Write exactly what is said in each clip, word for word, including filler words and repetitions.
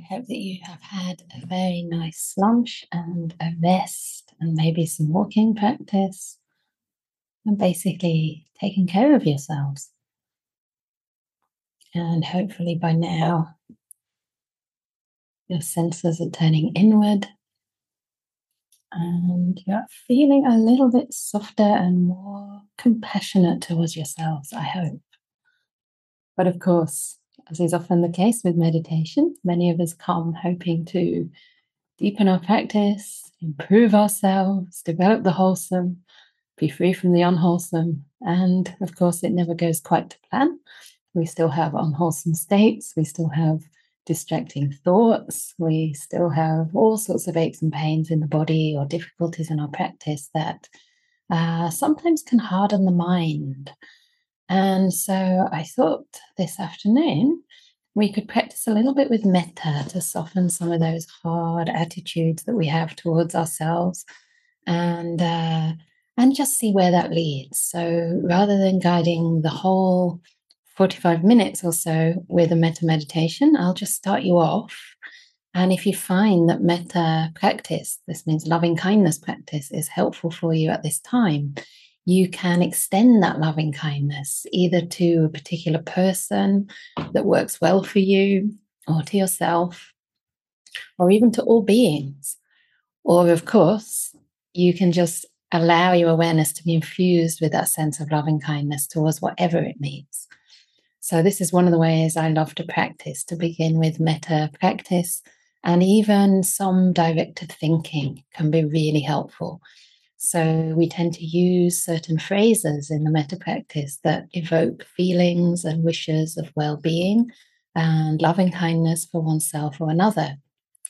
hope that you have had a very nice lunch and a rest and maybe some walking practice and basically taking care of yourselves. And hopefully by now, your senses are turning inward and you're feeling a little bit softer and more compassionate towards yourselves, I hope. But of course, as is often the case with meditation, many of us come hoping to deepen our practice, improve ourselves, develop the wholesome, be free from the unwholesome. And of course, it never goes quite to plan. We still have unwholesome states, we still have distracting thoughts, we still have all sorts of aches and pains in the body or difficulties in our practice that uh, sometimes can harden the mind. And so I thought this afternoon we could practice a little bit with metta to soften some of those hard attitudes that we have towards ourselves and uh, and just see where that leads. So rather than guiding the whole forty-five minutes or so with a metta meditation, I'll just start you off. And if you find that metta practice, this means loving kindness practice, is helpful for you at this time, you can extend that loving kindness either to a particular person that works well for you, or to yourself, or even to all beings. Or, of course, you can just allow your awareness to be infused with that sense of loving kindness towards whatever it means. So this is one of the ways I love to practice, to begin with metta practice, and even some directed thinking can be really helpful. So we tend to use certain phrases in the metta practice that evoke feelings and wishes of well-being and loving kindness for oneself or another.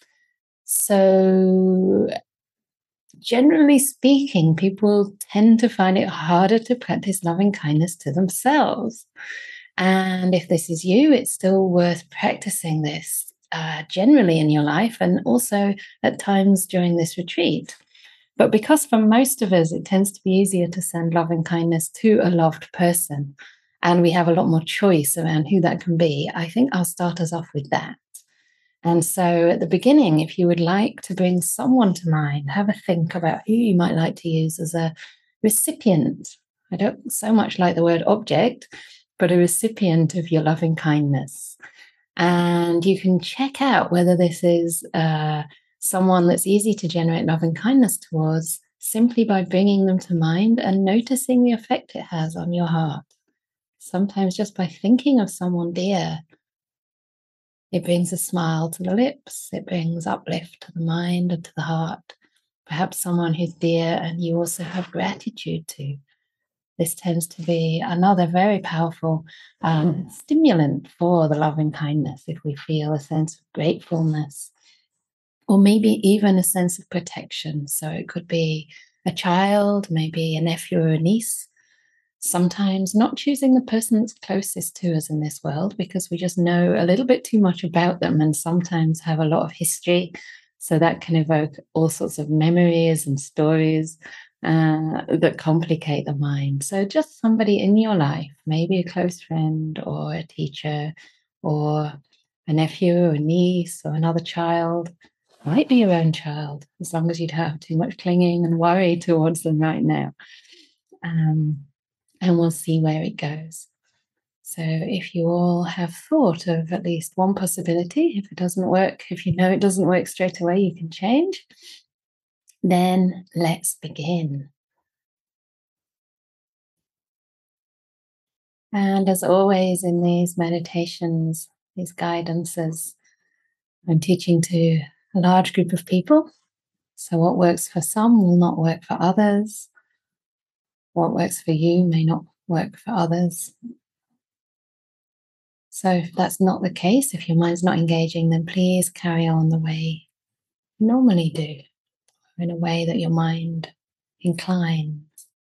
So generally speaking, people tend to find it harder to practice loving kindness to themselves. And if this is you, it's still worth practicing this uh, generally in your life and also at times during this retreat. But because for most of us, it tends to be easier to send loving kindness to a loved person, and we have a lot more choice around who that can be, I think I'll start us off with that. And so at the beginning, if you would like to bring someone to mind, have a think about who you might like to use as a recipient. I don't so much like the word object, but a recipient of your loving kindness. And you can check out whether this is uh, someone that's easy to generate love and kindness towards simply by bringing them to mind and noticing the effect it has on your heart. Sometimes just by thinking of someone dear, it brings a smile to the lips, it brings uplift to the mind and to the heart. Perhaps someone who's dear and you also have gratitude to. This tends to be another very powerful um, stimulant for the loving kindness if we feel a sense of gratefulness, or maybe even a sense of protection. So it could be a child, maybe a nephew or a niece. Sometimes not choosing the person that's closest to us in this world because we just know a little bit too much about them and sometimes have a lot of history. So that can evoke all sorts of memories and stories uh, that complicate the mind. So just somebody in your life, maybe a close friend or a teacher or a nephew or a niece or another child, might be your own child, as long as you don't have too much clinging and worry towards them right now. Um, and we'll see where it goes. So if you all have thought of at least one possibility, if it doesn't work, if you know it doesn't work straight away, you can change. Then let's begin. And as always in these meditations, these guidances, I'm teaching to a large group of people. So what works for some will not work for others. What works for you may not work for others. So if that's not the case, if your mind's not engaging, then please carry on the way you normally do, in a way that your mind inclines.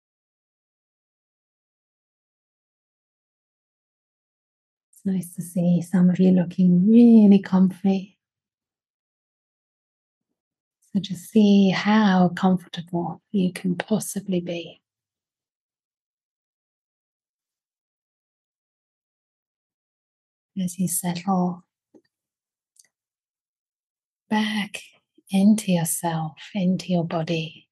It's nice to see some of you looking really comfy. So just see how comfortable you can possibly be. As you settle, back into yourself, into your body.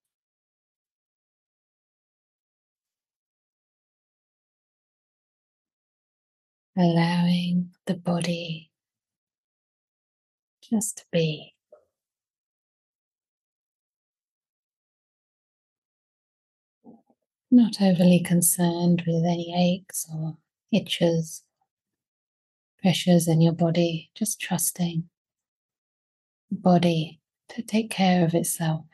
Allowing the body just to be. Not overly concerned with any aches or itches, pressures in your body, just trusting the body to take care of itself.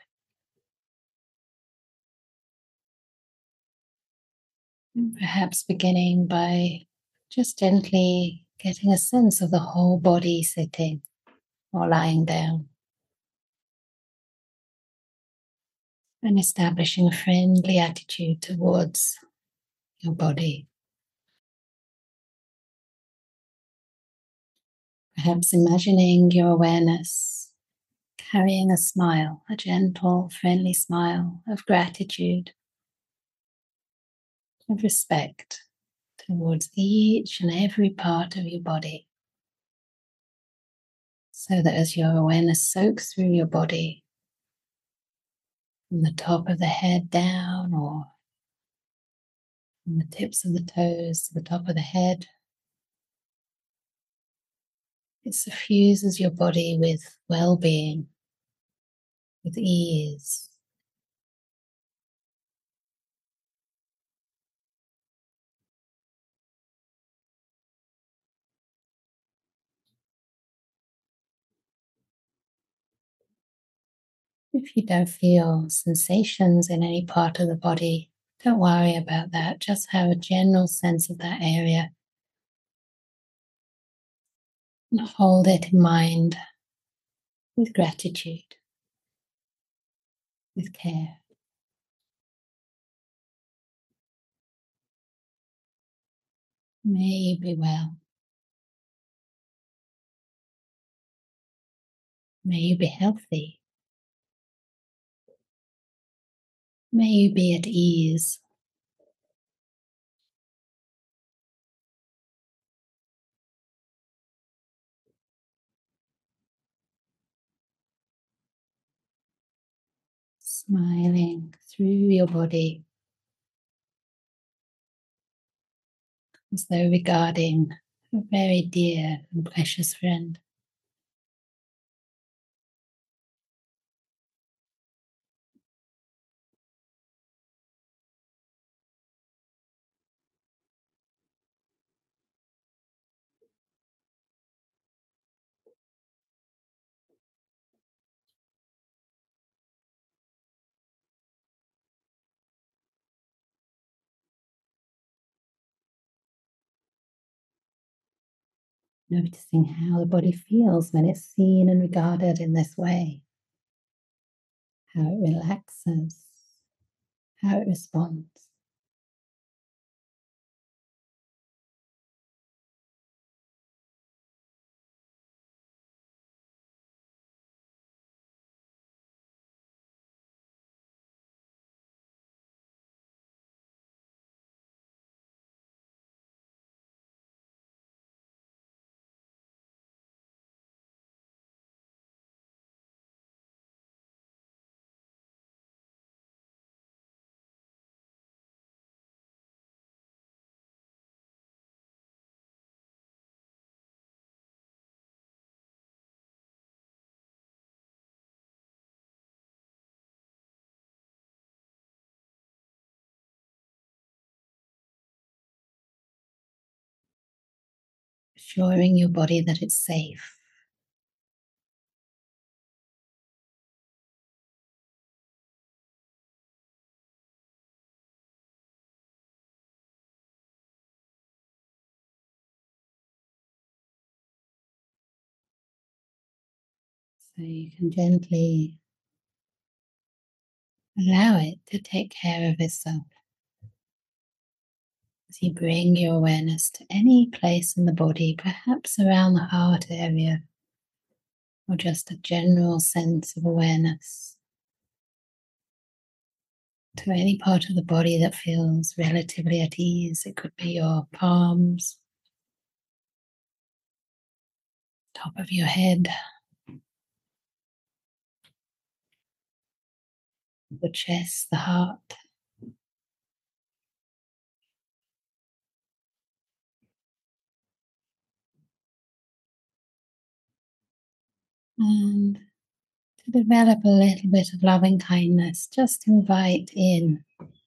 And perhaps beginning by just gently getting a sense of the whole body sitting or lying down. And establishing a friendly attitude towards your body. Perhaps imagining your awareness carrying a smile, a gentle, friendly smile of gratitude, of respect towards each and every part of your body. So that as your awareness soaks through your body, from the top of the head down, or from the tips of the toes to the top of the head, it suffuses your body with well-being, with ease. If you don't feel sensations in any part of the body, don't worry about that. Just have a general sense of that area. And hold it in mind with gratitude, with care. May you be well. May you be healthy. May you be at ease. Smiling through your body as though regarding a very dear and precious friend. Noticing how the body feels when it's seen and regarded in this way. How it relaxes, how it responds. Assuring your body that it's safe. So you can gently allow it to take care of itself. As you bring your awareness to any place in the body, perhaps around the heart area, or just a general sense of awareness to any part of the body that feels relatively at ease. It could be your palms, top of your head, the chest, the heart. And to develop a little bit of loving kindness, just invite in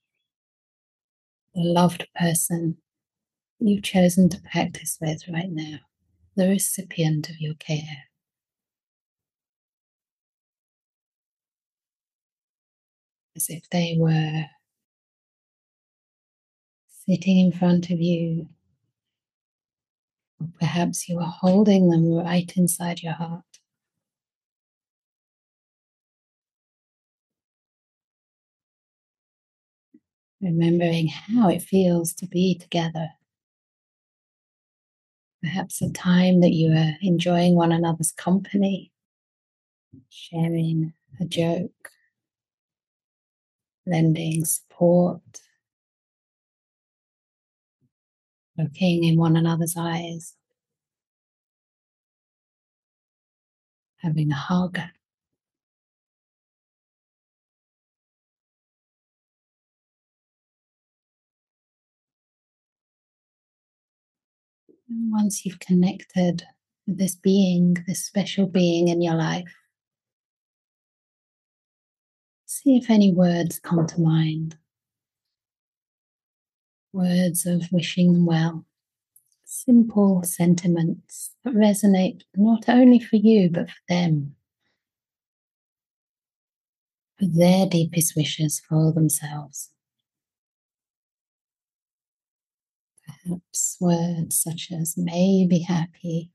the loved person you've chosen to practice with right now, the recipient of your care, as if they were sitting in front of you, or perhaps you were holding them right inside your heart. Remembering how it feels to be together. Perhaps a time that you are enjoying one another's company, sharing a joke, lending support, looking in one another's eyes, having a hug. And once you've connected with this being, this special being in your life, see if any words come to mind. Words of wishing them well. Simple sentiments that resonate not only for you, but for them, for their deepest wishes for themselves. Perhaps words such as may be happy,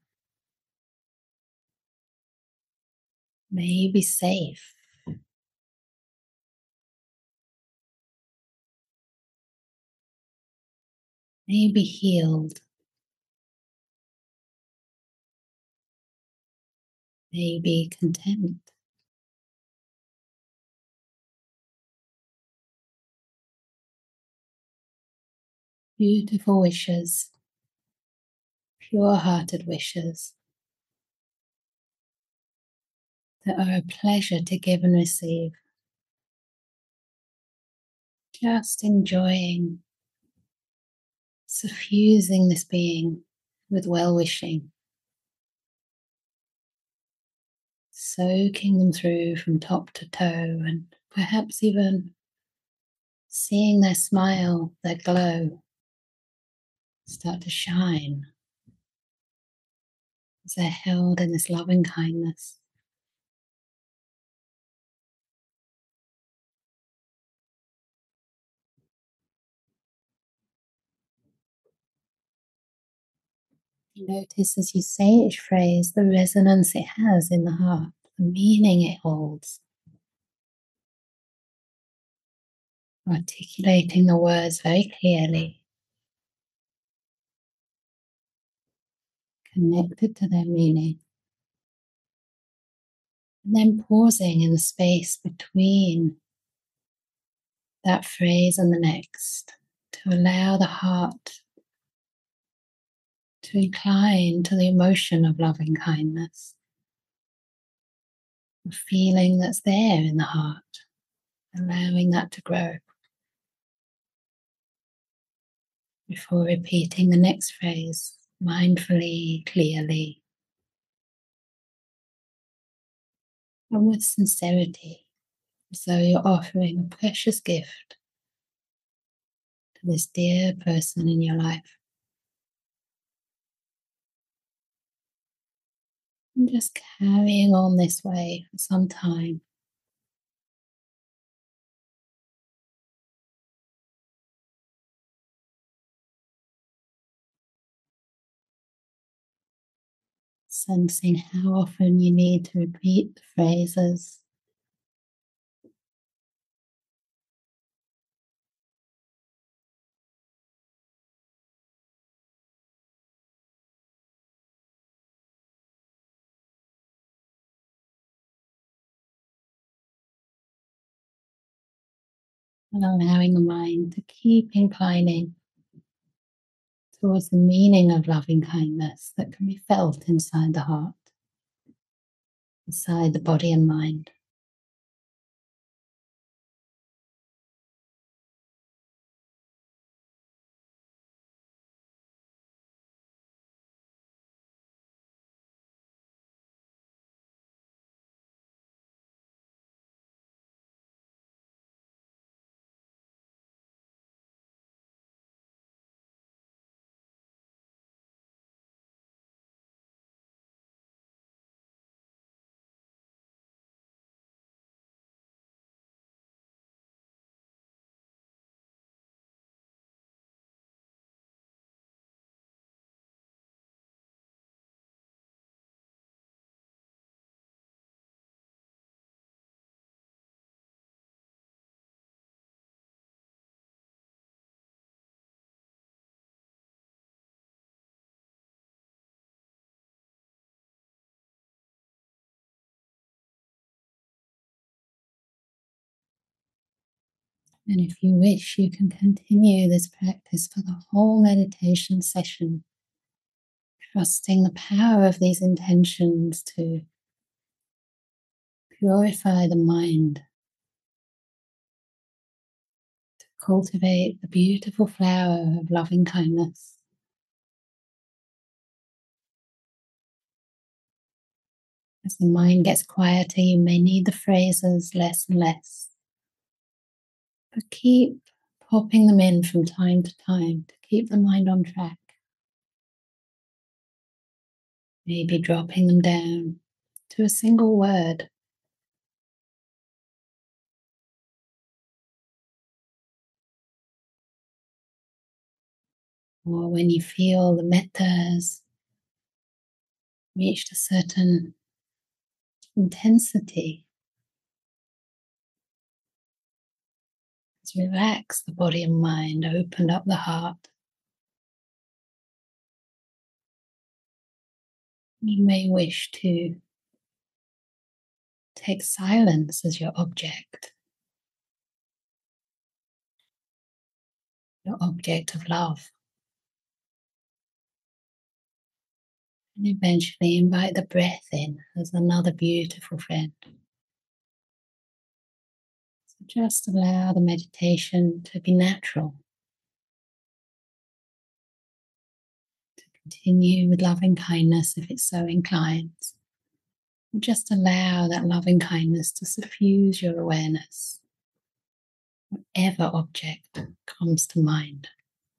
may be safe, may be healed, may be content. Beautiful wishes, pure-hearted wishes that are a pleasure to give and receive. Just enjoying, suffusing this being with well-wishing, soaking them through from top to toe, and perhaps even seeing their smile, their glow start to shine as they're held in this loving kindness. You notice as you say each phrase the resonance it has in the heart, the meaning it holds. Articulating the words very clearly, connected to their meaning. And then pausing in the space between that phrase and the next to allow the heart to incline to the emotion of loving kindness, the feeling that's there in the heart, allowing that to grow before repeating the next phrase mindfully, clearly, and with sincerity, as though you're offering a precious gift to this dear person in your life. And just carrying on this way for some time. Sensing how often you need to repeat the phrases. And allowing the mind to keep inclining towards the meaning of loving kindness that can be felt inside the heart, inside the body and mind. And if you wish, you can continue this practice for the whole meditation session, trusting the power of these intentions to purify the mind, to cultivate the beautiful flower of loving kindness. As the mind gets quieter, you may need the phrases less and less, but keep popping them in from time to time to keep the mind on track. Maybe dropping them down to a single word. Or when you feel the metta has reached a certain intensity, let's relax the body and mind, open up the heart. You may wish to take silence as your object, your object of love. And eventually invite the breath in as another beautiful friend. So just allow the meditation to be natural. To continue with loving kindness if it so inclines. And just allow that loving kindness to suffuse your awareness, whatever object comes to mind.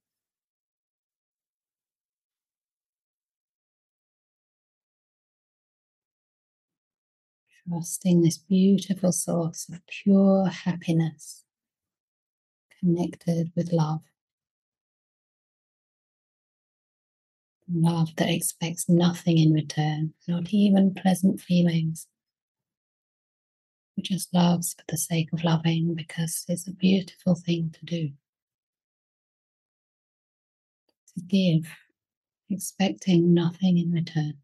Trusting this beautiful source of pure happiness, connected with love. Love that expects nothing in return, not even pleasant feelings. It just loves for the sake of loving because it's a beautiful thing to do. To give, expecting nothing in return.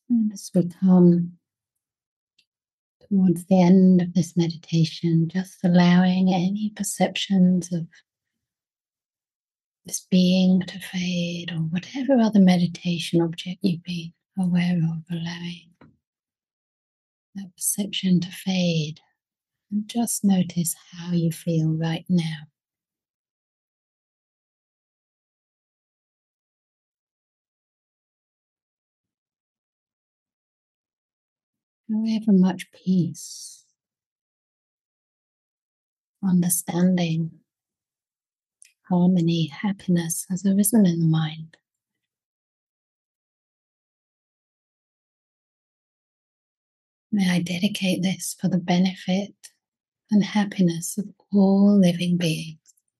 And as we come towards the end of this meditation, just allowing any perceptions of this being to fade, or whatever other meditation object you've been aware of, allowing that perception to fade, and just notice how you feel right now. However much peace, understanding, harmony, happiness has arisen in the mind. May I dedicate this for the benefit and happiness of all living beings,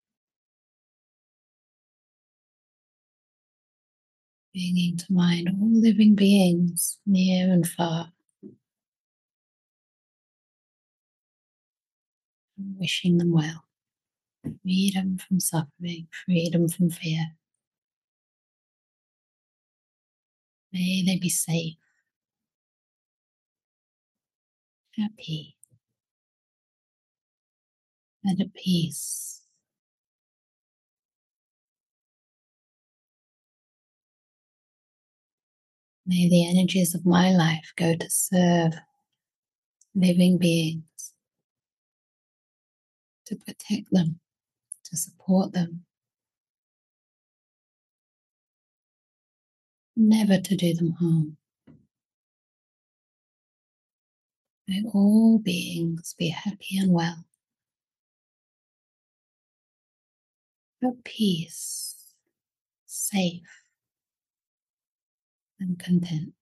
bringing to mind all living beings near and far, and wishing them well, freedom from suffering, freedom from fear. May they be safe, happy, and at peace. May the energies of my life go to serve living beings, to protect them, to support them, never to do them harm. May all beings be happy and well, at peace, safe, and content.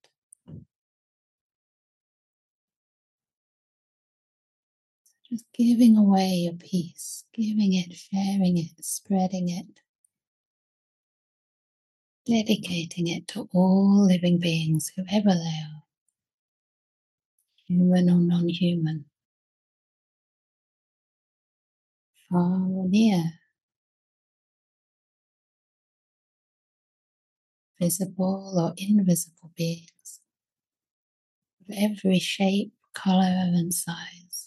Just giving away your peace, giving it, sharing it, spreading it, dedicating it to all living beings, whoever they are, human or non-human, far or near, visible or invisible beings, of every shape, color, and size.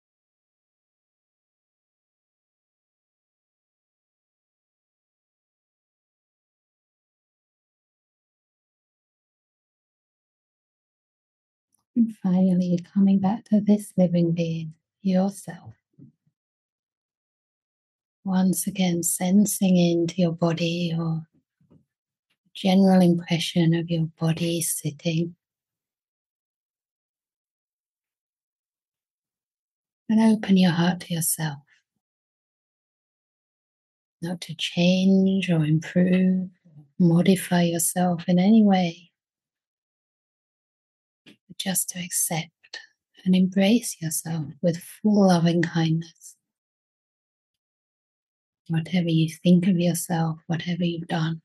And finally, coming back to this living being, yourself. Once again, sensing into your body, or general impression of your body sitting. And open your heart to yourself. Not to change or improve, or modify yourself in any way, but just to accept and embrace yourself with full loving kindness. Whatever you think of yourself, whatever you've done,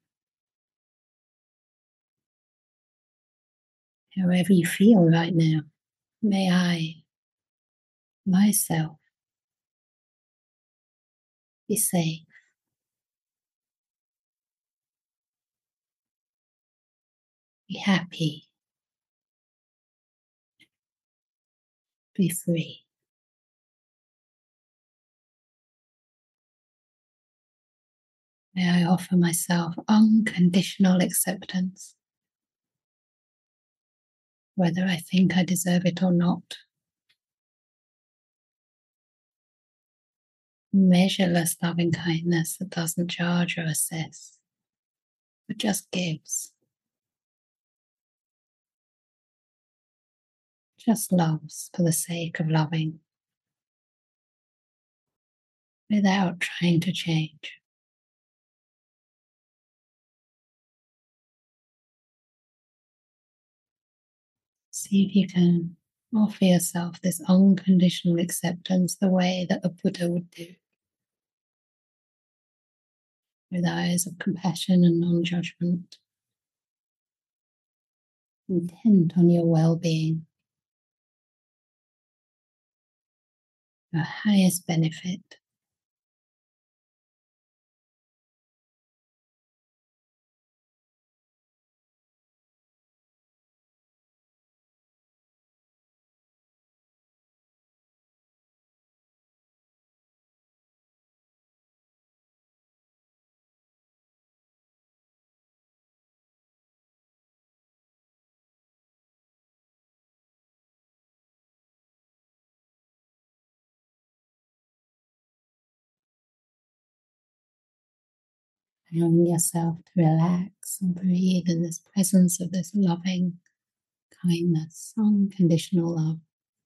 however you feel right now, may I, myself, be safe, be happy, be free. May I offer myself unconditional acceptance, whether I think I deserve it or not. Measureless loving kindness that doesn't judge or assess, but just gives, just loves for the sake of loving, without trying to change. See if you can offer yourself this unconditional acceptance the way that a Buddha would do, with eyes of compassion and non-judgment, intent on your well-being, your highest benefit. allowing yourself to relax and breathe in this presence of this loving kindness, unconditional love.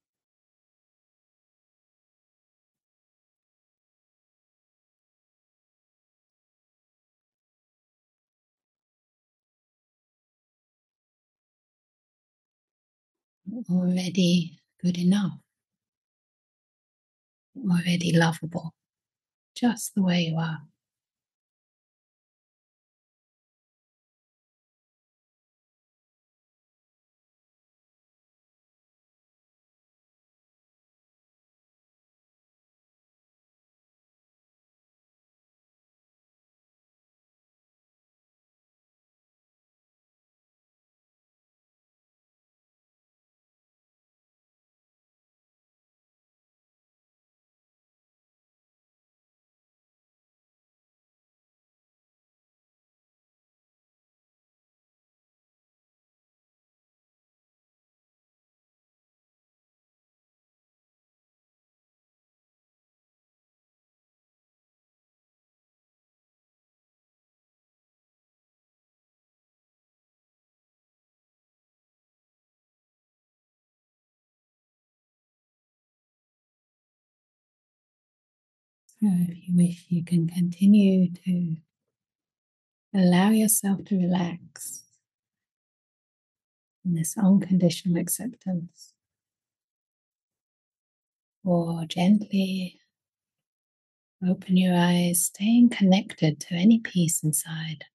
Already good enough, already lovable, just the way you are. So if you wish, you can continue to allow yourself to relax in this unconditional acceptance, or gently open your eyes, staying connected to any peace inside.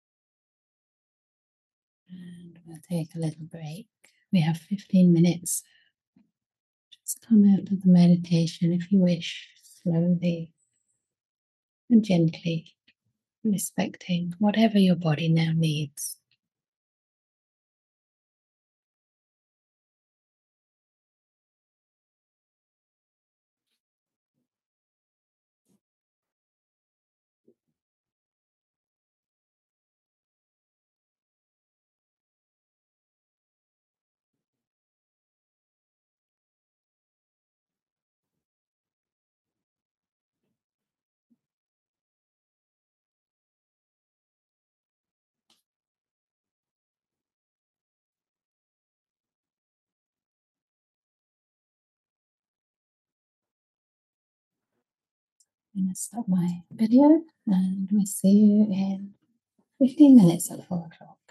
And we'll take a little break. We have fifteen minutes. Just come out of the meditation if you wish, slowly and gently, respecting whatever your body now needs. I'm going to stop my video and we'll see you in fifteen minutes at four o'clock.